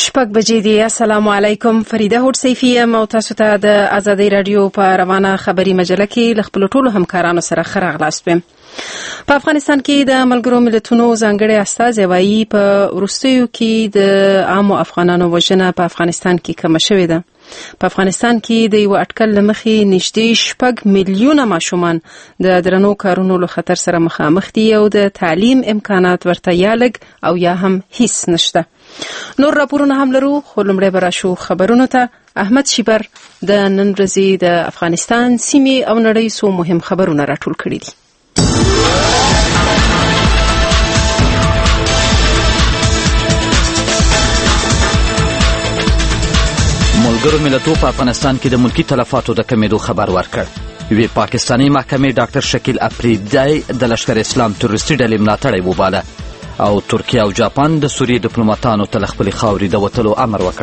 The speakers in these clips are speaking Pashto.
شپږ بجې دي. السلام علیکم. فریده هوډ سیفی یم او تاسو ته د آزادۍ رادیو په روانه خبري مجله کې له خپلو ټولو همکارانو سره ښه راغلاست ویم. په افغانستان کې د ملګرو ملتونو ځانګړی استازی وایي په وروستیو کې د عامو افغانانو وژنه په افغانستان کې کمه شوې ده. په افغانستان کې د یو اټکل له مخې نږدې 6 میلیونه ماشومان د درنو کارونو له خطر سره مخامخ دي او د تعلیم امکانات ورته یا لږ او یا هم هیڅ نشته. نور راپورونه هم لرو، خو لومړی به راشو خبرونو ته. احمد شیبر د نن ورځې د افغانستان سیمې او نړۍ څو مهم خبرونه راټول کړي دي. ملګرو ملتونو په افغانستان کې د ملکی تلفاتو د کمیدو خبر ورکړ. وی پاکستانی محکمې ډاکټر شکیل افریدی د لشکر اسلام تروریستي ډلې ملاتړی وباله او ترکیه او جاپان د سوریې ډیپلوماټانو ته له خپلې خاورې د وتلو امر وکړ.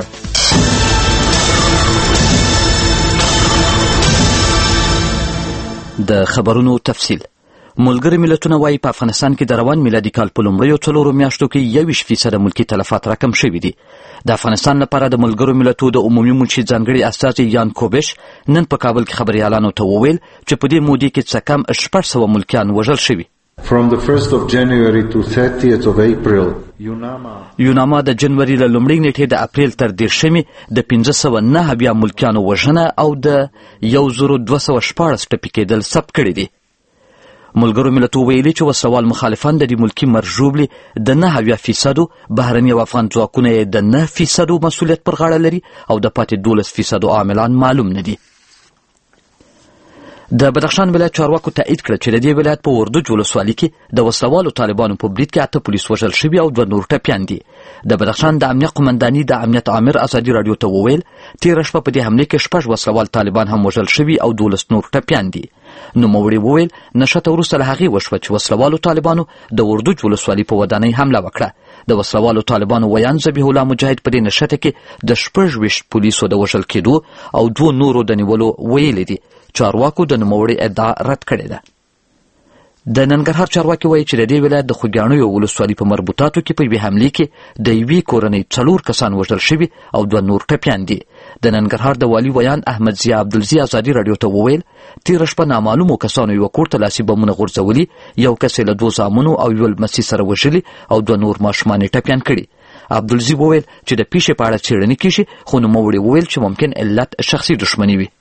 د خبرونو تفصیل. ملګري ملتونه وايي په افغانستان کې د روان میلادي کال په لومړیو 4 میاشتو کې 21% ملکی تلفات راکم شوي دي. د افغانستان لپاره د ملګرو ملتونو د عمومي منشي ځانګړي استازي یان کوبش نن په کابل کې خبريالانو ته وویل چې په دې مودې کې څه کم 600 ملکیان وژل شوي. From the 1st of January to 30th of April, یوناما د جنوري له لومړۍ نیټې د اپریل تر 10 د 509 ملکیانو وژنه او د 1214 ټپي کېدل ثبت کړي دي. ملګرو ملتونو ویلي چې وسوال مخالفان د دې ملکی مرجوبلې د 9% بهرني او افغان ځواکونه د 9% مسؤلیت پر غاړه لري او د پاتې 12% عاملان معلوم نه دي. د بدخشان ولایت چارواکو تایید کړ چې د دې ولایت په وردوج ولسوالۍ کې د وسلوالو طالبانو په برید کې 8 پولیس وژل شوي او 2 نور ټپیان دي. د بدخشان د امنیت قومنداني د امنیت عامر ازادي رادیو ته وویل تېره شپه په دې حمله کې 6 وسلوال طالبان هم وژل شوي او 12 نور ټپیان دي. نوموړي وویل نشته وروسته له هغې وشوه چې وسلوالو طالبانو د وردوج ولسوالۍ په ودانۍ حمله وکړه. د وسلوالو طالبانو ویان ذبیح الله مجاهد په دې نښته کې د 26 پولیسو د وژل کېدو او 2 نورو د نیولو ویلي دي. چارواکو د نوموړي ادعا رد کړې ده. د ننګرهار چارواکي وایي چې د دې ولایت د خوږیاڼیو ولسوالۍ په مربوطاتو کې په یوې حملې کې د یوې کورنۍ 4 کسان وژل شوي او 2 نور ټپیان دي. د ننګرهار د والي ویان احمد ضیا عبدالزی ازادي رادیو ته وویل تېره شپه نامعلومو کسانو یوه کور ته لاسي بمونه غورځولي، یو کس یې له 2 زامنو او یو لمسي سره وژلي او 2 نور ماشومان یې ټپیان کړي. عبدالزی وویل چې د پیښې په اړه څېړنې کیږي، خو نوموړي وویل چې ممکن علت شخصي دښمني وي.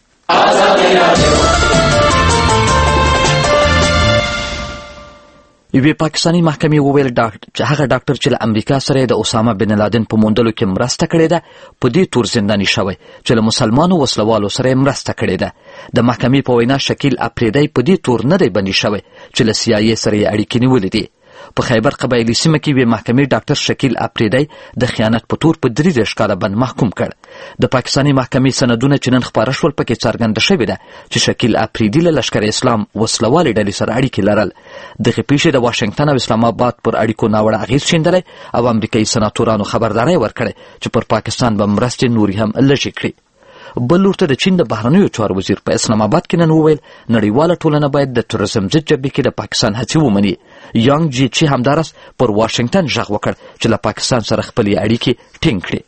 یوې پاکستانی محکمې وویل چې هغه ډاکټر چې له امریکا سره د اسامه بن لادن په موندلو کې مرسته کړې ده په دې تور زنداني شوی چې له مسلمانو وسلوالو سره مرسته کړې ده. د محکمې په وینا شکیل افریدی په دې تور نه دی بندي شوی چې له CIA سره یې اړیکې نیولې دي. په خیبر قبایلي سیمه کې وی محکمې ډاکټر شکیل افریدی د خیانت په تور په 3 کاله بند محکوم کړ. د پاکستانی محکمې سندونه چې نن خپاره شول پکې څرګنده شوې ده چې شکیل افریدی له لشکر اسلام وسلوالې ډلې سره اړیکې لرل. دغه پیښې د واشنگټن او اسلام آباد پر اړیکو ناوړه اغېز شیندلی او امریکایي سناتورانو خبرداری ورکړې چې پر پاکستان به مرستې نورې هم لږې کړي. بل لور ته د چین د بهرنیو چارو وزیر په اسلام آباد کې نن وویل نړیواله ټولنه باید د تروریزم ضد جبهې کې د پاکستان هڅې ومني. یانګ جی چی همدارس پر واشنگټن غږ وکړ چې له پاکستان سره خپلې اړیکې ټینګ کړي.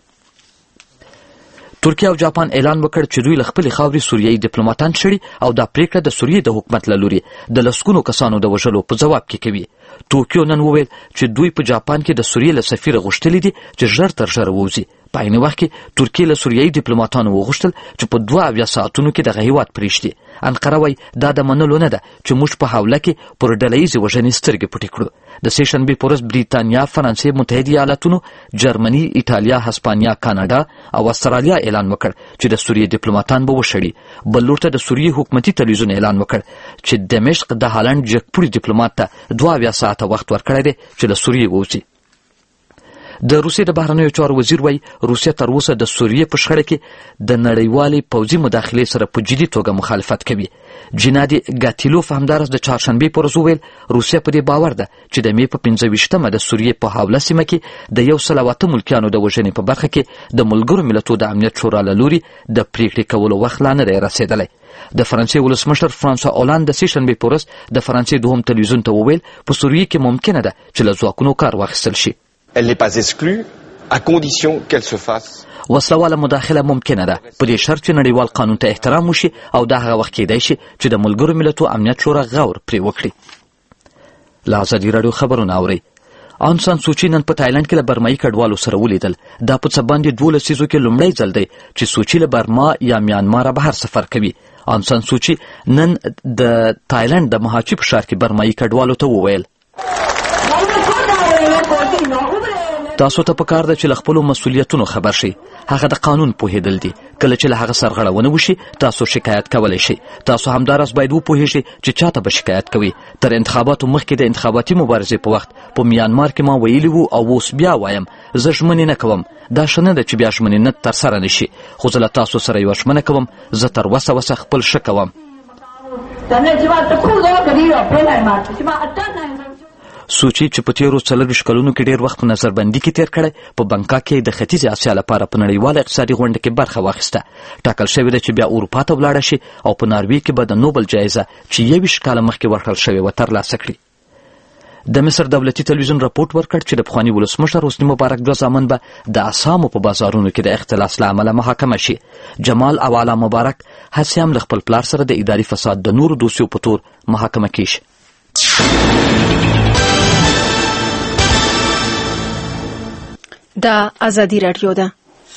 ترکیه او جاپان اعلان وکړ چې دوی له خپلې خاورې سوریایي ډیپلوماټان شړي او دا پریکړه د سوریې د حکومت له لوري د لسګونو کسانو د وژلو په ځواب کې کوي. ټوکیو نن وویل چې دوی په جاپان کې د سوریې له سفیر غوښتلي دي چې ژر تر ژره ووځي. په عین وخت کې ترکیه له سوریایي ډیپلوماټانو وغوښتل چې په 2 ساعتونو کې دغه هیواد پرېږدي. انقره وایي دا د منلو نه ده چې موږ په حمله کې پر ډلهییزې وژنې سترګې پټې کړو. د سېشنبې په ورځ بریتانیا، فرانسې، متحده ایالاتونو، جرمني، ایټالیا، هسپانیا، کاناډا او استرالیا اعلان وکړ چې د سوریې ډیپلوماټان به وشړي. بل لور ته د سوریې حکومتي تلویزیون اعلان وکړ چې دمشق د هالند جګپوړي ډیپلوماټ ته 2 ساعته وخت ورکړی دی چې له سوریې ووځي. د روسیې د بهرنیو چارو وزیر وایي روسیه تر اوسه د سوریې په شخړه کې د نړیوالې پوځي مداخلې سره په جدي توګه مخالفت کوي. جنادي ګاتیلوف همدارس د چهارشنبې په ورځ وویل روسیه په دې باور ده چې د مې په 25مه د سوریې په حواله سیمه کې د 108 ملکیانو د وژنې په برخه کې د ملګرو ملتونو د امنیت شورا له لوري د پریکړې کولو وخت لا نه دی رسېدلی. د فرانسې ولسمشر فرانسوا اولند د سېشنبې په ورځ د فرانسې دوهم تلویزیون ته وویل په سوریې کې ممکنه ده چې له ځواکونو کار واخیستل شي. Elle n'est pas exclue à condition qu'elle se fasse وسلواله مداخله ممکنه ده په دې شرط چې نړیوال قانون ته احترام وشي او دا هغه وخت کېدای شي چې د ملګرو ملتونو امنیت شورا غور پرې وکړي. له ازادي راډیو خبرونه اورئ. آن سان سوچي نن په تایلند کې له برمایي کډوالو سره ولیدل. دا په څه باندې 12 لسیزو کې لومړی ځل دی چې سوچي له برما یا میانمار بهر سفر کوي. آن سان سوچي نن د تایلند د مهاچي په ښار کې برمایي کډوالو ته وویل تاسو ته پکار ده چې له خپلو مسؤلیتونو خبر شئ. هغه د قانون پوهېدل دي. کله چې له هغه سرغړونه وشي تاسو شکایت کولی شئ. تاسو همداراز باید وپوهیږئ چې چاته به شکایت کوئ. تر انتخاباتو مخکې د انتخاباتي مبارزې په وخت په میانمار کې ما ویلي وو او اوس بیا وایم زه ژمنې نه کوم. دا ښه نه ده چې بیا ژمنې نه ترسره نه شي، خو زه له تاسو سره یوه ژمنه کوم، زه تر وسه خپل ښه کوم. سوچي چې په تیرو 40 کلونو کې ډیر وخت په نظربندي کې تیر کړی، په بنکاک کې د ختیځې اسیا لپاره په نړیواله اقتصادي غونډه کې برخه واخیسته. ټاکل شوې ده چې بیا اروپا ته ولاړه شي او په ناروې کې به د نوبل جایزه چې 21 کاله مخکې ورکړل شوې وه ترلاسه کړي. د مصر دولتي تلویزیون راپورټ ورکړ چې د پخواني ولسمشر حسني مبارک 2 زامن به د اسامو په بازارونو کې د اختلاس له امله محاکمه شي. جمال او اعلی مبارک هسې هم له خپل پلار سره د اداري فساد د نورو دوسیو په تور محاکمه کیږي. دا ازادي راډیو ده.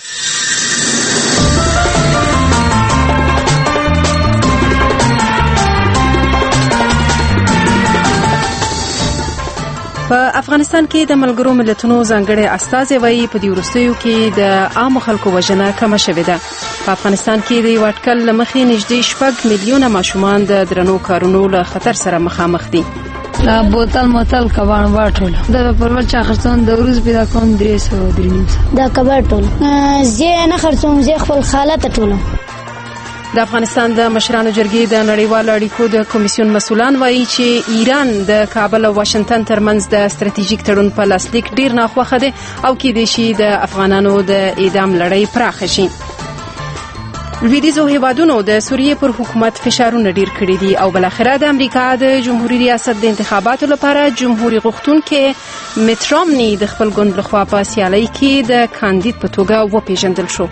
په افغانستان کې د ملګرو ملتونو ځانګړی استازی وایي په دې وروستیو کې د عامو خلکو وژنه کمه شوې ده. په افغانستان کې د یو اټکل له مخې نږدې 6 میلیونه ماشومان د درنو کارونو له خطر سره مخامخ دي. دا بوتل متل کبان واټول دا په ورچا خرڅون د ورځ پیدا کوم 300 دا کبان ټول زه نه خرڅوم، زه خپل خاله ته ټولم. د افغانستان د مشرانو جرګې د نړیوالو اړیکو د کمیسیون مسؤلان وایي چې ایران د کابل او واشنگټن ترمنځ د ستراتیژیک تړون په لاسلیک ډیر ناخوښه دی او کېدای شي د افغانانو د اعدام لړۍ پراخه شي. لویدیځو هیوادونو د سوریې پر حکومت فشارونه ډیر کړي دي او بلاخره د امریکا د جمهوریت ریاست د انتخاباتو لپاره جمهوریت غوښتونکي میټ رامني د خپل ګوند لخوا په سیالۍ کې د کاندید په توګه وپیژندل شو.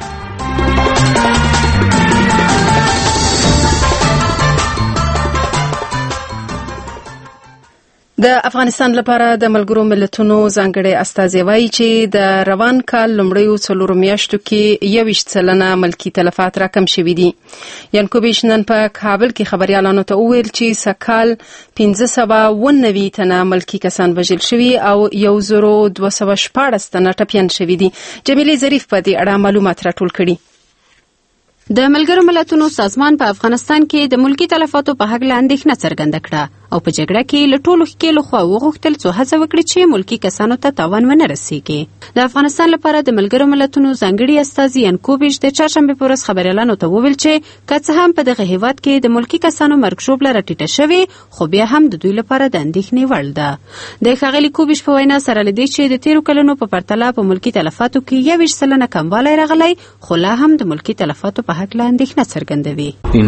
د افغانستان لپاره د ملګرو ملتونو ځانګړی استازی وایي چې د روان کال لومړیو 4 میاشتو کې 21% ملکی تلفات راکم شوي دي. یانکوبیش نن په کابل کې خبريالانو ته وویل چې سکال 590 تنه ملکی کسان وژل شوي او 1214 تنه ټپیان شوي دي. جمیلې ظریف په دې اړه معلومات راټول کړي. د ملګرو ملتونو سازمان په افغانستان کې د ملکی تلفاتو په هکله اندېښنه څرګنده کړه او په جګړه کې له ټولو ښکېلو خوا وغوښتل څو هڅه وکړي چې ملکی کسانو ته تاوان ونه رسېږي. د افغانستان لپاره د ملګرو ملتونو ځانګړي استازي یانکوبیش د چهارشنبې په ورځ خبريالانو ته وویل چې که څه هم په دغه هیواد کې د ملکی کسانو مرګ ژوبله راټیټه شوې، خو بیا هم د دوی لپاره د اندېښنې وړ ده. د ښاغلي کوبیش په وینا سره له دې چې د تیرو کلونو په پرتله په ملکی تلفاتو کې 21% کموالی راغلی، خو لا هم د ملکی تلفاتو په هکله اندېښنه څرګندوي.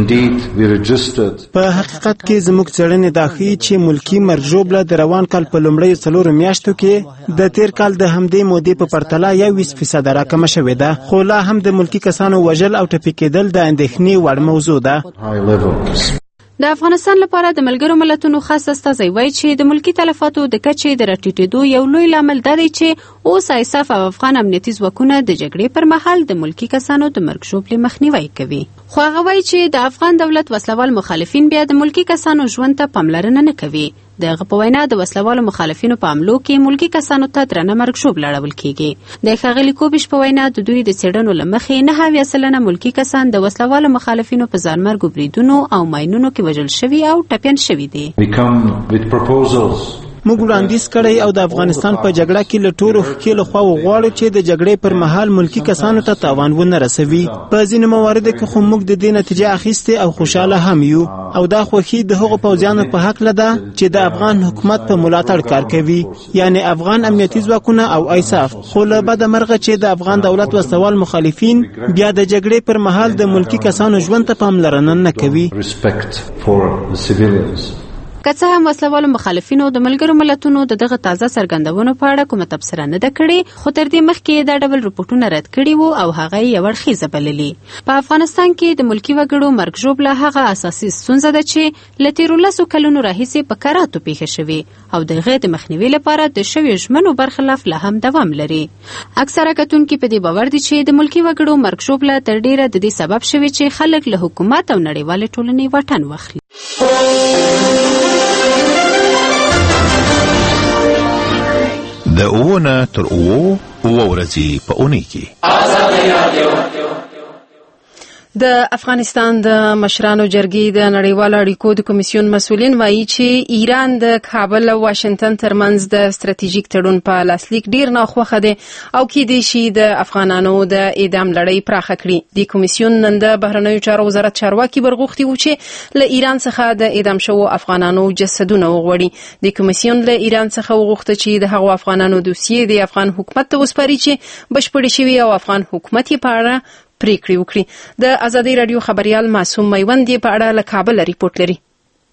په حقیقت کې زموږ څېړنې دا ښیي چې ملکی مرګ ژوبله د روان کال په لومړیو 4 میاشتو کې د تیر کال د همدې مودې په پرتله 21% راکمه شوې ده، خو لا هم د ملکی کسانو وژل او ټپي کېدل د اندېښنې وړ موضوع ده. د افغانستان لپاره د ملګرو ملتونو خاص استازی وایي چې د ملکی تلفاتو د کچې د راټیټېدو یو لوی لامل دا دی چې اوس ایساف او افغان امنیتي ځواکونه د جګړې پر مهال د ملکی کسانو د مرګ ژوبلې مخنیوی کوي. خو هغه وایي چې د افغان دولت وسلوال مخالفین بیا د ملکی کسانو ژوند ته پاملرنه نه کوي. دغه په وینا د وسلوالو مخالفینو په حملو کې ملکی کسانو ته درنه مرګ ژوبله اړول کیږي. د ښاغلي کوبیش په وینا د دوی د څېړنو له مخې 9% ملکی کسان د وسلوالو مخالفینو په ځانمرګو بریدونو او ماینونو کې وژل شوي او ټپیان شوي دي. موږ وړاندیز کړی او د افغانستان په جګړه کې له ټولو ښکېلو خواو غواړو چې د جګړې پر مهال ملکی کسانو ته تاوان ونه رسوي. په ځینو مواردو کې خو موږ د دې نتیجه اخیستې او خوشحاله هم یو، او دا خوښي د هغو پوځیانو په هکله ده چې د افغان حکومت په ملاتړ کار کوي، یعنی افغان امنیتي ځواکونه او ایساف. خو له بده مرغه چې د افغان دولت وسوال مخالفین بیا د جګړې پر مهال د ملکی کسانو ژوند ته پاملرنه نه کوي. که څه هم وسلوالو مخالفینو د ملګرو ملتونو دغه تازه څرګندونو په اړه کومه تبصره نه ده کړې، خو تر دې مخکې دا ډول رپورټونه رد کړي وو او هغه یې اړخیزه بللي. په افغانستان کې د ملکي وګړو مرګ ژوبله هغه اساسي ستونزه ده چې له تېرو 10 کلونو راهیسې په کراتو پیښه شوې او د هغې د مخنیوي لپاره د شویو ژمنو برخلاف لا هم دوام لري. اکثره کتونکي په دې باور دي چې د ملکي وګړو مرګ ژوبله تر ډیره د دې سبب شوې چې خلک له حکومت او نړیوالې ټولنې واټن واخلي. د اوونه تر اوو ورځې په اونۍ کې د افغانستان د مشرانو جرګې د نړیوالو اړیکو د کمیسیون مسؤلین وایي چې ایران د کابل او واشنگټن ترمنځ د ستراتیژیک تړون په لاسلیک ډیر ناخوښه دی او کېدای شي د افغانانو د اعدام لړۍ پراخه کړي. د کمیسیون نن د بهرنیو چارو وزارت چارواکي برغوښتي وو چې له ایران څخه د اعدام شوو افغانانو جسدونه وغواړي. د کمیسیون له ایران څخه وغوښته چې د هغو افغانانو دوسیې د افغان حکومت ته وسپاري چې بشپړې شوي او افغان حکومت یې په اړه پریکړې وکړي. د ازادي رادیو خبريال معصوم میوند په اړه له کابل ریپورت لري.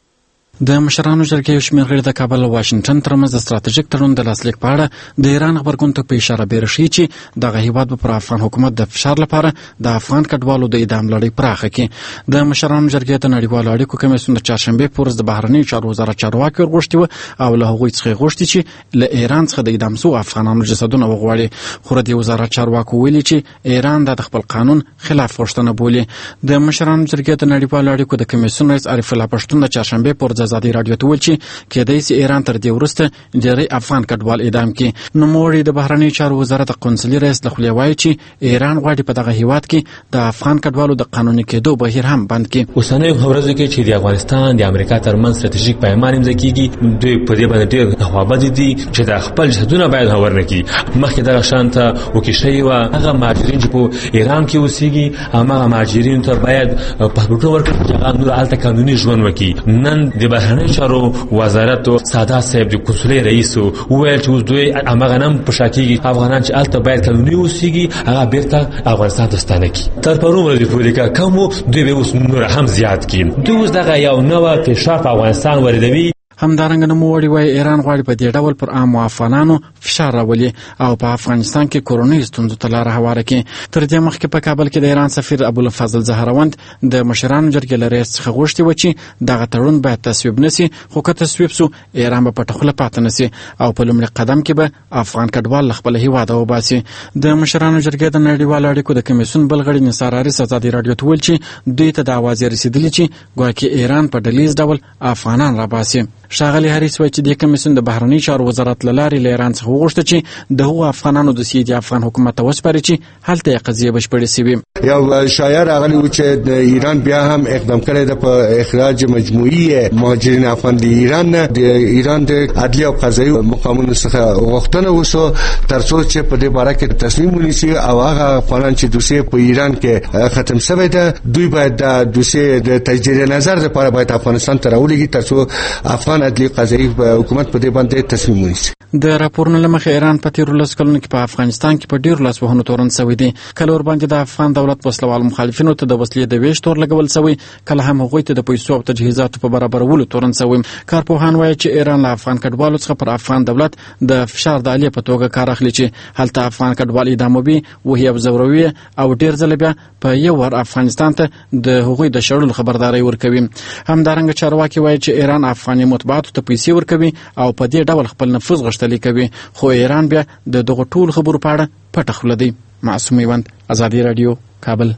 د مشرانو جرګې یو شمېر غړي د کابل او واشنگټن ترمنځ د ستراتیژیک تړون د لاسلیک په اړه د ایران غبرګون ته په اشاره بیرشي چې دغه هیواد پر افغان حکومت د فشار لپاره د افغان کډوالو د اعدام لړۍ پراخه کړي. د مشرانو جرګې د نړیوالو اړیکو کمیسیون د چهارشنبې په ورځ د بهرنیو چارو وزارت چارواکي ورغوښتي وو او له هغوی څخه غوښتي چې له ایران څخه د اعدام شوو افغانانو جسدونه وغواړي، خو د وزارت چارواکو ویلي چې ایران د خپل قانون خلاف غوښتنه بولي. د مشرانو جرګې د نړیوالو اړیکو د کمیسیون رئیس عارف الله پښتون د چهارشنبې په ورځ ازادي رادیو ته ویل چې کېدای شي ایران تر دې وروسته ډېری افغان کډوال اعدام کړي. نوموړي د بهرنیو چارو وزارت قونسلي رئیس له خولې وایي چې ایران غواړي په دغه هیواد کې د افغان کډوالو د قانوني کېدو بهیر هم بند کړي. اوسنیو ورځو کې چې د افغانستان د امریکا ترمنځ ستراتیژیک پیمان امضا کیږي، دوی په دې باندې ډېر خواخوږي دي چې د خپل جهادونه باید هوار نه کړي. مخکې دغه شان ته وکړي شوي وه هغه مهاجرین چې په ایران کې اوسېږي هماغه مهاجرینو ته باید پاسپورټونه ورکړي چې هغه نور هلته قانوني ژوند وکړي. نن د بهرنیو چارو وزارت سادات صاحب د کنسولي رئیس وویل چې اوس دوی هماغه نن په شا کېږي افغانان چې هلته باید قانوني اوسېږي هغه بیرته افغانستان ته ستانه کړي. تر پرون ورځې پورې که کم وو دوی به اوس نور هم زیات کړي. دوی اوس دغه یو نوی فشار په افغانستان واردوي. همدارنګه نوموړي وایي ایران غواړي په دې ډول پر عامو افغانانو فشار راولي او په افغانستان کې کورونیو ستونزو ته لاره هواره کړي. تر دې مخکې په کابل کې د ایران سفیر ابوالفضل زهروند د مشرانو جرګې له رئیس څخه غوښتي وه چې دغه تړون باید تصویب نه سي، خو که تصویب سو ایران به پټه خوله پاتې نه سي او په لومړي قدم کې به افغان کډوال له خپله هیواده وباسي. د مشرانو جرګې د نړیوالو اړیکو د کمیسیون بل غړي نثار حریص ازادي رادیو ته ویل چې دوی ته د اوازې رسېدلي چې ګواکې ایران په ډلیز ډول افغانان راباسي. ښاغلي حریص وایي چې د کمیسیون د بهرنیو چارو وزارت له لارې له ایران څخه وغوښته چې د هغو افغانانو دوسیې د افغان حکومت ته وسپاري چې هلته یې قضیې بشپړې سوي. یو شایعه راغلی و چې د ایران بیا هم اقدام کړی ده په اخراج مجموعي مهاجرین افغان د ایران نه. د ایران د عدلیه او قضایي مقامونو څخه غوښتنه وسو ترڅو چې په دې باره کې تصمیم ونیسي او هغه افغانان چې دوسیې په ایران کې ختم شوی ده دوی باید د دوسیې د تجدید نظر لپاره باید افغانستان ته راولېږي ترڅو افغان عدلیه قضایي حکومت په دې باندې تصمیم ونیسي. د راپورونو له مخې ایران په تېرو 10 کلونو کې په افغانستان کې په ډېرو لاسوهنو تورن شوی دی. کله ورباندې د افغان دولت وسلوال مخالفینو ته د وسلې د ویش تور لګول شوی، کله هم هغوی ته د پیسو او تجهیزاتو په برابرولو تورن شوی. کارپوهان وایي چې ایران له افغان کډوالو څخه پر افغان دولت د فشار د آلې په توګه کار اخلي چې هلته افغان کډوال اعداموي، وهي او ځوروي او ډېر ځله بیا په یو ور افغانستان ته د هغوی د شړلو خبرداری ورکوي. همدارنګه چارواکي وایي چې ایران افغاني مطبوعاتو ته پیسې ورکوي او په دې ډول خپل نفوذ غښتلی کوي، خو ایران بیا د دغه ټولو خبرو په اړه پټه خوله دی. معصوم میوند، ازادي رادیو، کابل.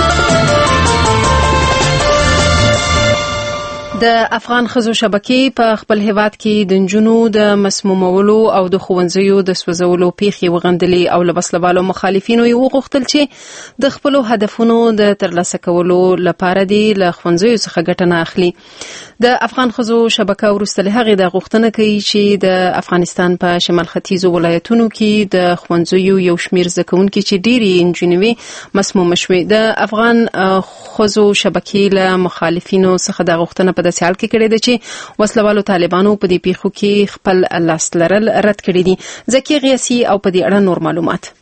د افغان ښځو شبکې په خپل هیواد کې د نجونو د مسمومولو او د ښوونځیو د سوځولو پیښې وغندلې او له وسلوالو مخالفینو یې وغوښتل چې د خپلو هدفونو د ترلاسه کولو لپاره دې له ښوونځیو څخه ګټه نه اخلي. د افغان ښځو شبکه وروسته له هغې د غوښتنه کوي چې د افغانستان په شمال ختیځو ولایتونو کې د ښوونځیو یو شمېر زده کوونکي چې ډېرې نجونې مسمومه شوې. د افغان ښځو شبکې له مخالفینو څخه د غوښتنه په داسې حال کې کړې ده چې وسلوالو طالبانو په دې پیښو کې خپل لاس لرل رد کړي دي. زکي غیاسي او په دې اړه نور معلومات.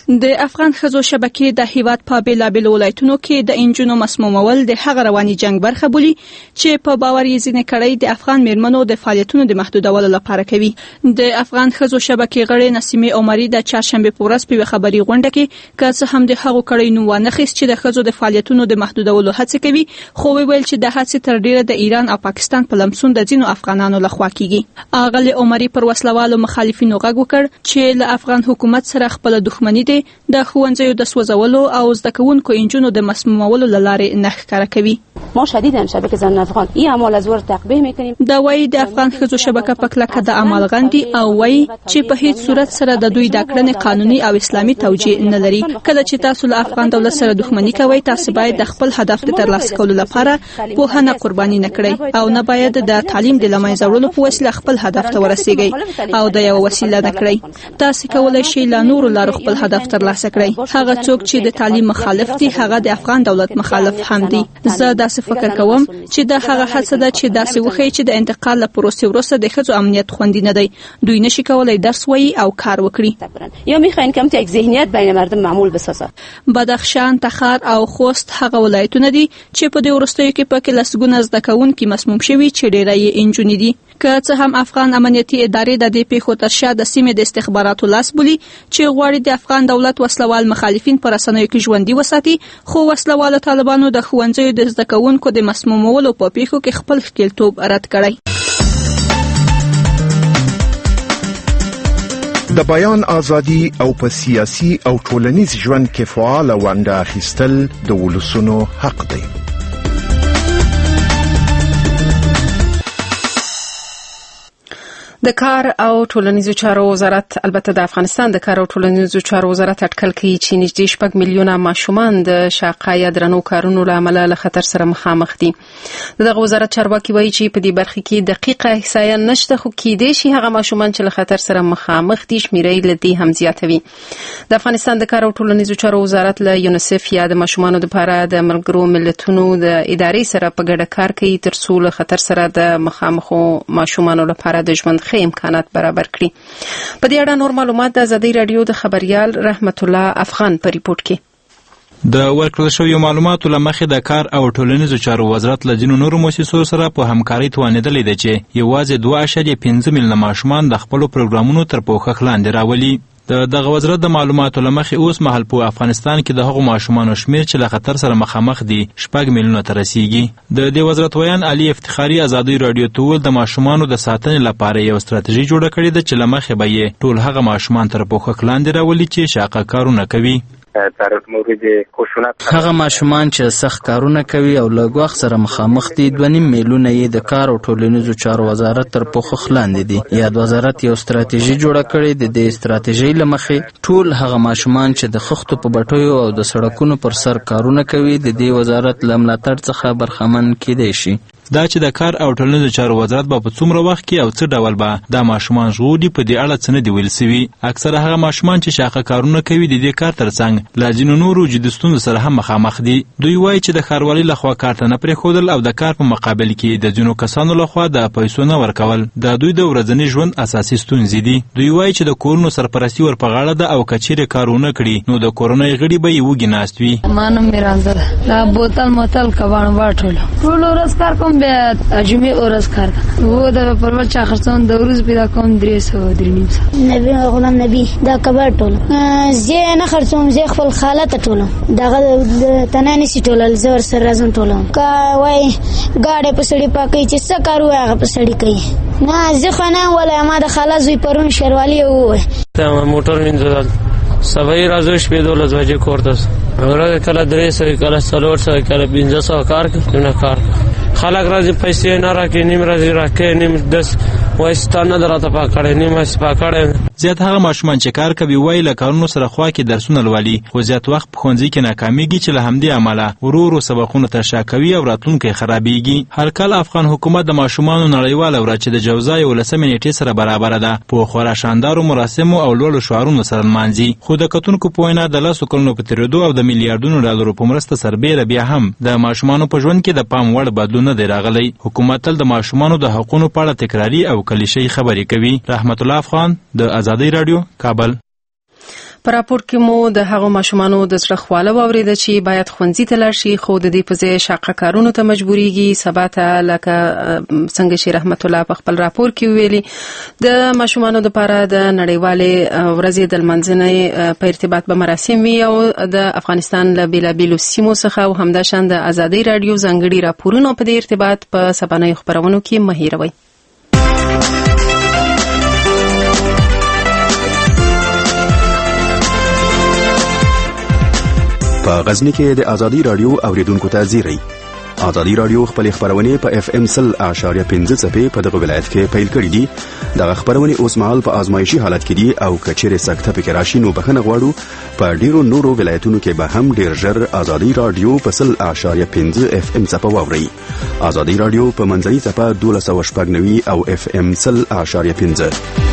د افغان ښځو شبکې د هیواد په بیلابیلو ولایتونو کې د انجونو مسمومول د هغه رواني جنگ برخه بولي چې په باور یې ځینې کړۍ د افغان میرمنو د فعالیتونو د محدودولو لپاره کوي. د افغان ښځو شبکې غړې نسیمه عمري د چهارشنبه په ورځ په خبري غونډه کې که څه هم د هغو کړۍ نوم وانخیست چې د ښځو د فعالیتونو د محدودولو هڅه کوي، خو ویل چې د هڅې تر ډیره د ایران او پاکستان په لمسون د ځینو افغانانو لخوا کیږي. اغلی عمري پر وسلوالو مخالفینو غږ وکړ چې له افغان حکومت سره خپل دښمنی دي د ښوونځیو د سوځولو او زده کوونکو انجونو د مسمومولو لارې نه ښکاره کوي. ما شدیداً شبکه زن افغان این اعمال از ور تقبیح میکنیم. دا وایي د افغان ښځو شبکه په کلکه د اعمال غندي او وایي چې په هیڅ صورت سره د دوی د کړنې قانوني او اسلامي توجیه نه لري. کله چې تاسو له افغان دولت سره دښمنی کوئ، تاسو باید د خپل هدف د ترلاسه کولو لپاره پوهه نه قرباني نه کړئ او نه باید د تعلیم د لمنځه وړلو په وسیله خپل هدف ته ورسیږئ او د یو وسیله نه کړئ. تاسو کولای شئ له نورو لارو خپل هدف ترلاسه کړئ. هغه څوک چې د تعلیم مخالف دي هغه د افغان دولت مخالف هم دي. زه داسې فکر کوم چې دا هغه هڅه ده چې داسې وښیي چې د انتقال له پروسې وروسته د ښځو امنیت خوندي نه دی. دوی نشي کولای درس وایي او کار وکړي. یا میخواین که یک ذهنیت بین مردم معمول بسازه. بدخشان، تخار او خوست هغه ولایتونه دي چې په دې وروستیو کې پکې لسګونه زده کوونکي مسموم شوي چې ډېری یې انجونې دي. که څه هم افغان امنیتي ادارې د دې پیښو تر شا د سیمې د استخباراتو لاس بولي چې غواړي د افغان دولت وسلوال مخالفین په رسنیو کې ژوندي وساتي، خو وسلوالو طالبانو د ښوونځیو د زده کوونکو د مسمومولو په پیښو کې خپل ښکیلتوب رد کړی. د بیان ازادي او په سیاسي او ټولنیز ژوند کې فعال ونډه اخیستل د ولسونو حق دی. د کار او ټولنیزو چارو وزارت، البته د افغانستان د کار او ټولنیزو چارو وزارت اټکل کوي چې نږدې 6 میلیونه ماشومان د شاقه یا درنو کارونو له امله له خطر سره مخامخ دي. دغه وزارت چارواکي وایي چې په دې برخه کې دقیقه احصایه نشته، خو کېدای شي هغه ماشومان چې له خطر سره مخامخ دي شمیرې له دې هم زیاتوي. د افغانستان د کار او ټولنیزو چارو وزارت له یونیسف یا د ماشومانو لپاره د ملګرو ملتونو د ادارې سره په ګډه کار کوي تر څو له خطر سره د مخامخو ماشومانو لپاره د ژوند امکانات برابر کړي. په دې اړه نور معلومات د ازادي رادیو د خبريال رحمت الله افغان په ریپورت کې. د ورکړل شویو معلوماتو له مخې د کار او ټولنیزو چارو وزارت له ځینو نورو مؤسسو سره په همکارۍ توانېدلی ده چې یوازې 2.5 میلیونه ماشومان د خپلو پروګرامونو تر پوښښ لاندې راولي. دغه وزارت د معلوماتو له مخې اوس مهال په افغانستان کې د هغو ماشومانو شمیر چې له خطر سره مخامخ دي 6 میلیونه ته رسیږي. د دې وزارت ویان علي افتخاري ازادي رادیو ته وویل د ماشومانو د ساتنې لپاره یو ستراتیژي جوړه کړې ده چې له مخې به یې ټول هغه ماشومان تر پوښښ لاندې راولي چې شاقه کارونه کوي. هغه ماشومان چې سخت کارونه کوي او له ګواښ سره مخامخ دي 2.5 میلیونه یې د کار او ټولنیزو چارو وزارت تر پوښښ لاندې دي. یاد وزارت یو ستراتیژي جوړه کړې. د دې ستراتیژۍ له مخې ټول هغه ماشومان چې د خښتو په بټیو او د سړکونو پر سر کارونه کوي د دې وزارت له ملاتړ څخه برخمن کېدای شي. دا چې د کار او ټولنیزو چارو وزارت به په څومره وخت کې او څه ډول به دا ماشومان ژغوري په دې اړه څه نه دي ویل سوي. اکثره هغه ماشومان چې شاقه کارونه کوي د دې کار ترڅنګ له ځینو نورو جدي ستونزو سره هم مخامخ دي. دوی وایي چې د ښاروالۍ لخوا کار ته نه پرېښودل او د کار په مقابل کې د ځینو کسانو لخوا د پیسو نه ورکول د دوی د ورځني ژوند اساسي ستونزې دي. دوی وایي چې د کورونو سرپرستي ور په غاړه ده او که چیرې کار ونه کړي نو د کورنۍ غړي به یې وږي ناست وي. ما نوم میرانزه ده. دا بوتل کباڼ واټول ټول ورځ کار کوم، بیا جمعې ورځ کار کوم. و د پرول چا خرڅون د ورځ پیدا کوم 300 نبی غلام نبی دا کباړ ټول زه نه خرڅوم، زه خپل خاله ته ټولم. دغه تنانې سي ټولل زور سره راځم ټولم. کا وای گاډه په سړی پاکي چې څه کار وای هغه په سړی کوي. نه زه خو نه ولا ما د خاله زوی پرون شروالي وای ته موټر وینځل سبای راځو شپې 12 بجې کوړتس ورته کله 300 کله 400 کله 500 کار نه کار خلک راځي پیسې نه راکې نیم راځي راکې نیم 10 وایستانه دراته پاکړې نیم اس پاکړې. زیات هغه ماشومان چې کار کوي وایي له کارونو سره خوا کې درسونه لولي، خو زیات وخت په ښوونځي کې ناکامیږي چې له همدې امله ورو ورو سبقونه تر شا کوي او راتلونکی خرابېږي. هر کال افغان حکومت د ماشومانو نړیواله ورځ چې د جوزا 11 نیټې سره برابره ده په خورا شاندارو مراسمو او لوړو شعارونو سره نمانځي. خو د کتونکو په وینا د 10 کلونو په تېرېدو او د میلیارډونو ډالرو په مرسته سربېره بیا هم د ماشومانو په ژوند کې د پام وړ بدلون نه دی راغلی. حکومت تل د ماشومانو د حقونو په اړه تکراري او کلیشې خبرې کوي. رحمت الله افغان د ازادي رادیو کابل. په راپور کې مو د هغو ماشومانو د زړه خواله واورېده چې باید ښوونځي ته لاړ شي خو د دې په ځای شاقه کارونو ته مجبوریږي. سبا ته لکه څنګه چې رحمت الله په خپل راپور کې ویلي د ماشومانو لپاره د نړیوالې ورځې د لمانځنې په ارتباط به مراسم وي او د افغانستان له بیلابیلو سیمو څخه او همداشان د ازادۍ راډیو ځانګړي راپورونه په دې ارتباط په سبانیو خبرونو کې مه هېروئ. په غزنی کې د ازادي رادیو اوریدونکو ته زیری. ازادي رادیو خپل خبرونه په FM 100.5 صفحه په دغه ولایت کې پیل کړې دي. دغه خبرونه اوس مهال په آزمایشي حالت کې دي او کچېره سکته پکې راشي نو بخنه غواړو په ډیرو نورو ولایتونو کې به هم ډیر ژر ازادي رادیو په 100.5 FM صفحه واوري. ازادي رادیو په منځنۍ صفحه 1290 او FM 100.5.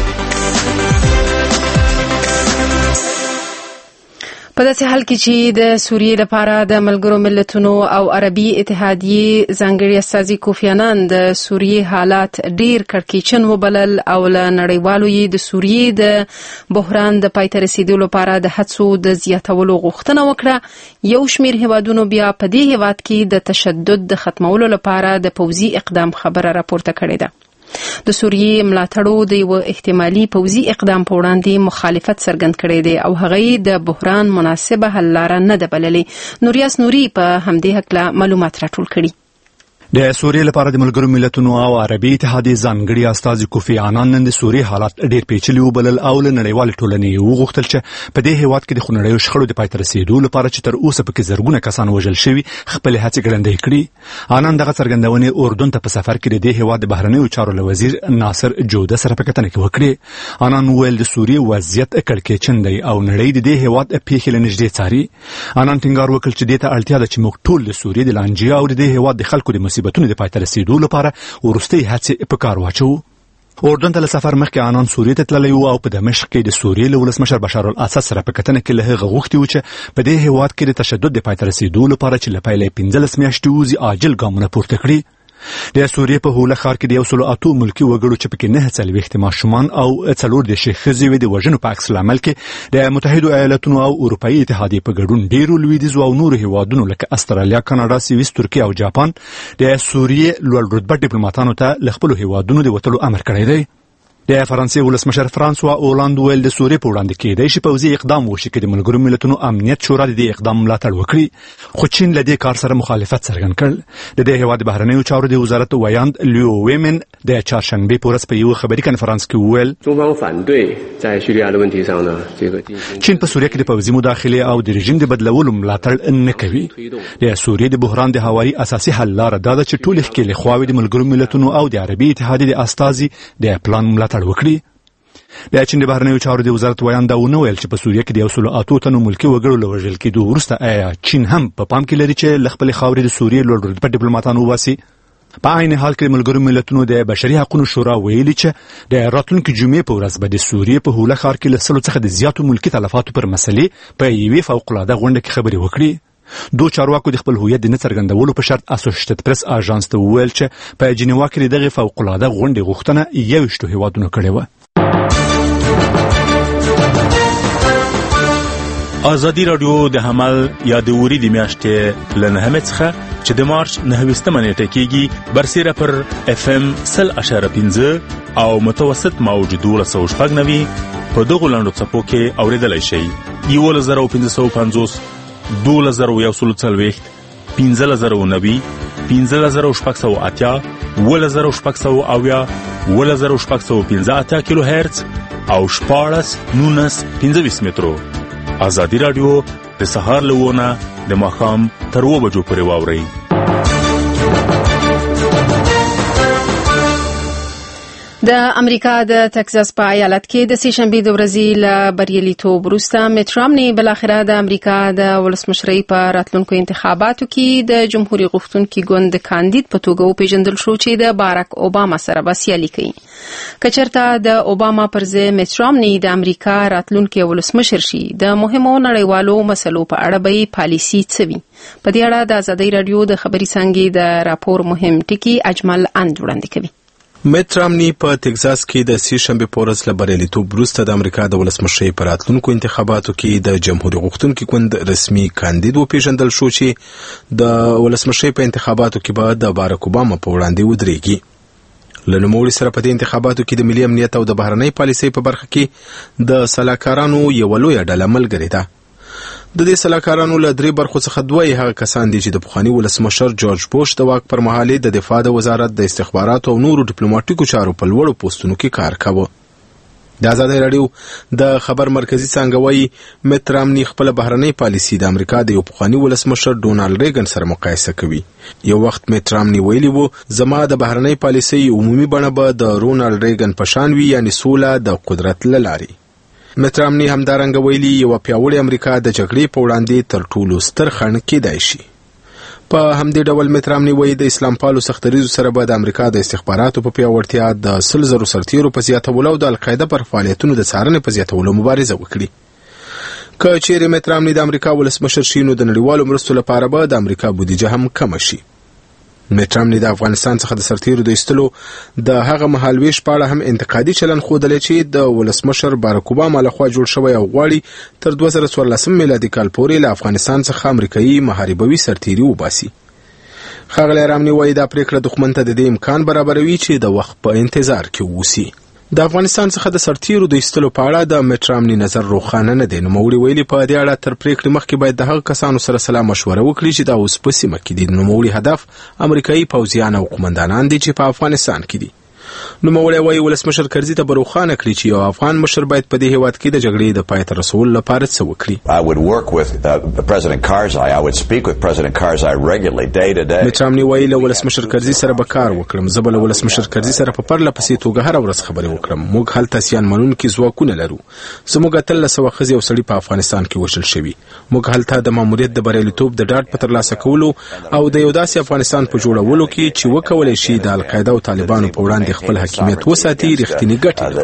په داسې حال کې چې د سوریې لپاره د ملګرو ملتونو او عربي اتحادیې ځانګړي استازي کوفی عنان د سوریې حالات ډیر کړکېچن وبلل او له نړیوالو یې د سوریې د بحران د پای ته رسیدو لپاره د هڅو د زیاتولو غوښتنه وکړه. یو شمېر هیوادونو بیا په دې هیواد کې د تشدد د ختمولو لپاره د پوځي اقدام خبره راپورته کړې ده. د سوریې ملاتړو د یو احتمالي پوځي اقدام په وړاندې مخالفت څرګند کړی دی او هغه د بحران مناسبه حل لاره نه ده بللې. نوریاس نوري په همدې هکله معلومات راټول کړي. د سوریې لپاره د ملګرو ملتونو او عربي اتحادیې ځانګړي استازي کوفی عنان نن د سوریې حالات ډېر پیچلي وبلل او له نړیوالې ټولنې وغوښتل چې په دې هیواد کې د خونړیو شخړو د پای ته رسیدو لپاره چې تر اوسه پکې زرګونه کسان وژل شوي خپل هڅې ګړندۍ کړي. عنان دغه څرګندونې اردن ته په سفر کې د دې هیواد د بهرنیو چارو له وزیر ناصر جوده سره په کتنه کې وکړي. عنان ویل د سوریې وضعیت کړکېچن دی او نړۍ د دې هیواد پیښې له نږدې څاري. عنان ټینګار وکړ چې دې ته اړتیا ده چې موږ ټول د سوریې د لانجې او د دې هیواد د خلکو د مصیبتونو د پای ته رسیدو لپاره ورستۍ هڅې په کار واچو. اردن ته له سفر مخکې عنان سوریې ته تللی و او په دمشق کې د سوریې له ولسمشر بشار الاسد سره په کتنه کې له هغه غوښتي و چې په دې هیواد کې د تشدد د پای ته رسیدو لپاره چې له پیله 15 میاشتې وځي عاجل ګامونه پورته کړي. د سوریې په هوله ښار کې د 108 ملکي وګړو چې پکې 9 ماشومان او 4 ښځې وې د وژنو په عکس العمل کې د متحده ایالاتونو او اروپایي اتحادیې په ګډون ډیرو لویدیځو او نورو هیوادونو لکه استرالیا، کاناډا، سویس، ترکیه او جاپان د سوریې لوړ رتبه ډیپلوماټانو ته له خپلو هیوادونو د وتلو امر کړی دی. د فرانسې ولسمشر فرانسوا اولاند ویل د سوریې په وړاندې کېدای شي پوځي اقدام وشي چې د ملګرو ملتونو امنیت شورا د دې اقدام ملاتړ وکړي خو چین له دې کار سره مخالفت څرګند کړ. د دې هیواد بهرنیو چارو د وزارت ویاند لیو ویمن د چهارشنبه په ورځ په یو خبري کانفرنس کې ویل چین په سوریه کې د پوځي مداخله او د رژیم د بدلولو ملاتړ نه کوي. د سوریې د بحران د هواري اساسي حل لاره دا ده چې ټول ښکېلې خواوې د ملګرو ملتونو او د عربي اتحادیې د استازي د پلان ملاتړ وکړي. د چین د بهرنیو چارو د وزارت ویاند دا ونه ویل چې په سوریه کې د 108 تنو ملکي وګړو له وژل کېدو وروسته آیا چین هم په پام کې لري چې له خپلې خاورې د سوریې لوړ رتبه ډیپلوماټان وباسي. په عین حال کې ملګرو ملتونو د بشري حقوقو شورا ویلي چې د راتلونکي جمعې په ورځ به د سوریې په هوله ښار کې له 100 څخه د زیاتو ملکي تلفاتو پر مسلې په یوې فوق‌العاده غونډه کې خبرې وکړي. دو چارواکو د خپل هویت د نه څرګندولو په شرط اسوسییټډ پریس اژانس ته وویل چې په جنیوا کې دغه فوق‌العاده غونډې غوښتنه 21 هیوادونو کړې وه. ازادي رادیو د حمل یا د وری د میاشتې لنهمه څخه چې د مارچ 9 نیټه کېږي برسیره پر FM 100.5 او متوسط موج 1290 په دغه لاندو څپو کې اوریدلای شئ. 1550 2140 1590 15680 11615 کیلو هرتز او 14.19 مترو. ازادي رادیو د سهار لونه د ماښام تر 2 بجو پورې واورئ. د امریکا د ټکساس په ایالت کې د سې شنبې د ورځې له بریالیتوب وروسته میټ رامني بلاخره د امریکا د ولسمشرۍ په راتلونکو انتخاباتو کې د جمهوریت غوښتونکي ګوند کاندید په توګه وپېژندل شو چې د باراک اوباما سره به سیالي کوي. که چېرته د اوباما پر ځای میټ رامني د امریکا راتلونکي ولسمشر شي د مهمو نړیوالو مسلو په اړه به پالیسي څه وي؟ په دې اړه د ازادۍ راډیو د خبري څانګې د راپور مهم ټکي اجمل اند وړاندې کوي. میت رامني په ټکزاس کې د سې شنبې په ورځ له بریالیتوب وروسته د امریکا د ولسمشرۍ په راتلونکو انتخاباتو کې د جمهوریت غوښتونکي ګوند رسمي کاندید وپېژندل شو چې د ولسمشرۍ په انتخاباتو کې به د بارک اوباما په وړاندې ودرېږي. له نوموړي سره په دې انتخاباتو کې د ملي امنیت او د بهرنۍ پالیسۍ په برخه کې د سلاکارانو یوه لویه ډله ملګرې ده. د دې سلاکارانو له 3 برخو څخه 2 هغه کسان دي چې د پخواني ولسمشر جورج بوش د واک پر مهال د دفاع د وزارت د استخباراتو او نورو ډیپلوماټیکو چارو په لوړو پوسټونو کې کار کاوه. د آزادۍ راډیو د خبر مرکزی څنګه وایي میت رامني خپل بهرنۍ پالیسي د امریکا د یو پخواني ولسمشر ډونالد ریګن سره مقایسه کوي. یو وخت میت رامني ویلي وو زما د بهرنۍ پالیسي عمومي بڼه به د رونالد ریګن په شان وي، یعنی سوله د قدرت له لارې. میت رامني همدارنګه ویلي یوه پیاوړې امریکا د جګړې په وړاندې تر ټولو ستر خنډ کېدای شي. په همدې ډول میت رامني وایي د اسلام پالو سختدریزو سره به د امریکا د استخباراتو په پیاوړتیا د 100,000 سرتیرو په زیاتولو او د القاعده پر فعالیتونو د څارنې په زیاتولو مبارزه وکړي. که چیرې میت رامني د امریکا ولسمشر شي نو د نړیوالو مرستو لپاره به د امریکا بودیجه هم کمه شي. میت رامني د افغانستان څخه د سرتیرو د ایستلو د هغه مهالویش په اړه هم انتقادي چلن ښودلی چې د ولسمشر بارک اوباما لخوا جوړ شوی او غواړي تر 2014 میلادي کال پورې له افغانستان څخه امریکایي محاربوي سرتیري وباسي. ښاغلی رامني وایي دا پریکړه دښمن ته د دې امکان برابروي چې د وخت په انتظار کې واوسي. د افغانستان څخه د سرتیرو د ایستلو په اړه د میت رامني نظر روښانه نه دی. نوموړي ویلي په دې اړه تر پریکړې مخکې باید د هغه کسانو سره سلا مشوره وکړي چې دا اوس په سیمه کې دي. نوموړي هدف امریکایي پوځیان او قومندانان دي چې په افغانستان کې دي. نوموړی وایي ولسمشر کرزي ته به روښانه کړي چې یو افغان مشر باید په دې هیواد کې د جګړې د پای ته رسولو لپاره څه وکړي. میت رامني وایي له ولسمشر کرزي سره به کار وکړم. زه به له ولسمشر کرزي سره په پرله پسې توګه هره ورځ خبرې وکړم. موږ هلته سیان منونکي ځواکونه لرو. زموږ 1300 ښځې او سړي په افغانستان کې وژل شوي. موږ هلته د ماموریت د بریالیتوب د ډاډ په ترلاسه کولو او د یو داسې افغانستان په جوړولو کې چې وکولی شي د القاعده او طالبانو په وړاندې خپل حاکمیت وساتي رښتینی ګټې.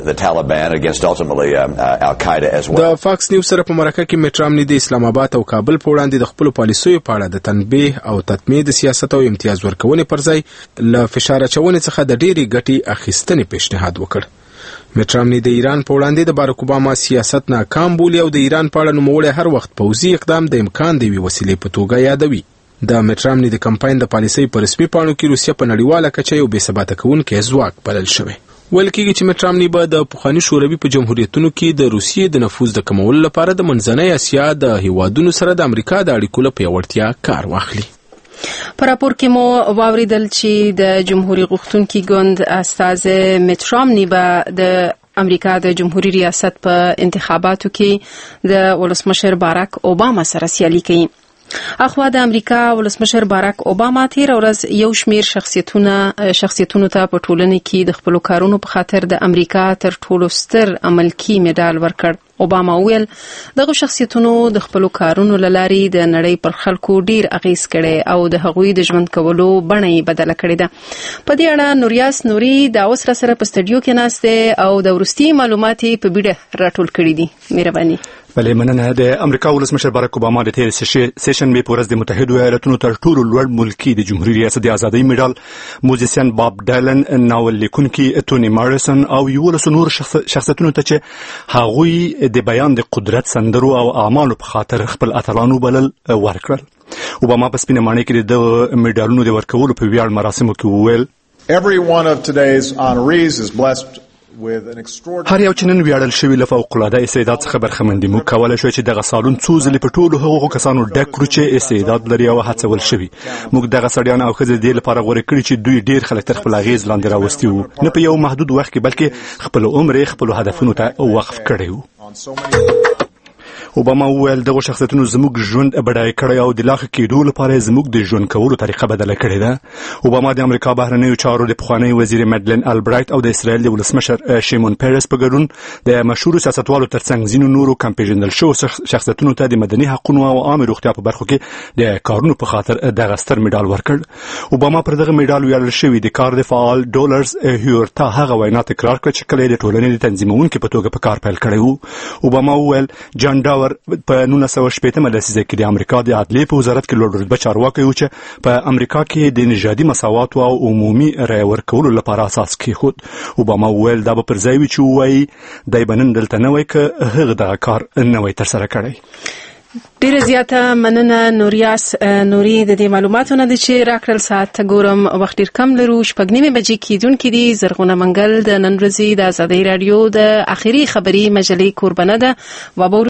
د فاکس نیوز سره په مرکه کې میت رامني د اسلام آباد او کابل په وړاندې د خپلو پالیسیو په اړه د تنبیه او تطمیع د سیاست او امتیاز ورکونې پر ځای له فشار اچونې څخه د ډېرې ګټې اخیستنې پیشنهاد وکړ. میت رامني د ایران په وړاندې د بارک اوباما سیاست ناکام بولي او د ایران په اړه نوموړی هر وخت پوځي اقدام د امکان د یوې وسیلې په توګه یادوي. د میت رامني د کمپاین د پالیسۍ په رسمي پاڼو کې روسیه په نړیواله کچه یو بې ثباته کوونکی ځواک بلل شوی. ویل کېږي چې میت رامني به د پخواني شوروي په جمهوریتونو کې د روسیې د نفوذ د کمولو لپاره د منځنۍ اسیا د هیوادونو سره د امریکا د اړیکو له پیاوړتیا کار واخلي. په راپور کې مو واوریدل چې د جمهوریت غوښتونکي ګوند استازی میت رامني به د امریکا د جمهوریت ریاست په انتخاباتو کې د ولسمشر بارک اوباما سره سیالي کوي. اخوا د امریکا ولسمشر بارک اوباما تیر ورځ یو شمیر شخصیتونو ته په ټولنه کې د خپل کارونو په خاطر د امریکا تر ټولو ستر عملکي مډال ورکړ. اوباما ویل دغه شخصیتونو د خپل کارونو لاري د نړۍ پر خلکو ډیر اغیز کړي او د هغوی د ژوند کولو بڼه یې بدله کړې ده. په دې اړه نوریاس نوري د اوس سره په سټډیو کې ناشته او د ورستي معلومات په بیړه راټول کړي دي. مهرباني. بلې مننه. د امریکا ولسمشر بارک اوباما د تیر سیشن په ورځ د متحده ایالاتونو تر ټولو لوړ ملکی د جمهوریت ریاست د ازادۍ مډال موزیسین باب ډایلن، ناول لیکونکي ټونی ماریسن او یو له نور شخصیتونو ته چې هغوی د بیان د قدرت سندرو او اعمالو په خاطر خپل اتلانو بلل ورکړل. اوباما په سپینه ماڼۍ کې د مډالونو د ورکولو په ویاړ مراسمو کې وویل Every one of today's honorees is blessed هر یو چې نن ویاړل شوي له فوق‌العاده استعداد څخه برخمن دي. موږ کولی شو چې دغه سالون څو ځلې په ټولو هغو کسانو ډک کړو چې استعداد لري او هڅول شوي. موږ دغه سړیان او ښځې دې لپاره غوره کړي چې دوی ډیر خلک تر خپل اغېز لاندې راوستي وو، نه په یو محدود وخت کې بلکې خپل عمر یې خپلو هدفونو ته وقف کړی وو. اوباما وویل دغه شخصیتونو زموږ ژوند بډای کړی او د لا ښه کېدو لپاره زموږ د ژوند کولو طریقه بدله کړې ده. اوباما د امریکا بهرنیو چارو د پخواني وزیر مډلین البرایټ او د اسرائیل د ولسمشر شیمون پیرس په ګډون د مشهورو سیاستوالو ترڅنګ ځینو نورو کم پیژندل شوو شخصیتونو ته د مدني حقوقو او عامه روغتیا په برخو کې د کارونو په خاطر دغه ستر مډال ورکړ. اوباما پر دغه مډال ویاړل شوی د کار د فعال ډالرز هیورتا هغه وینا تکرار کړه چې کله د ټولنې د تنظیمونکو په توګه په کار پیل کړی وو. اوباما وویل جان ډاور نومبر په 1980 لسیزه کې د امریکا د عدلیې په وزارت کې لوړ رتبه چارواکی و چې په امریکا کې د نژادي مساوات او عمومي رای ورکولو لپاره اساس کېښود. اوباما وویل دا به پر ځای وي چې ووایي دی به نن دلته نه وای که هغه دغه کار نه وای ترسره کړی. ډیره زیاته مننه نوریاس نوري د دې معلوماتو نه چې راکړل. ساعت ته ګورم وخت ډیر کم لرو. 6:30 بجې کېدونکې دي. زرغونه منګل د نن ورځې د ازادۍ راډیو د اخري خبري مجلې کوربنه ده.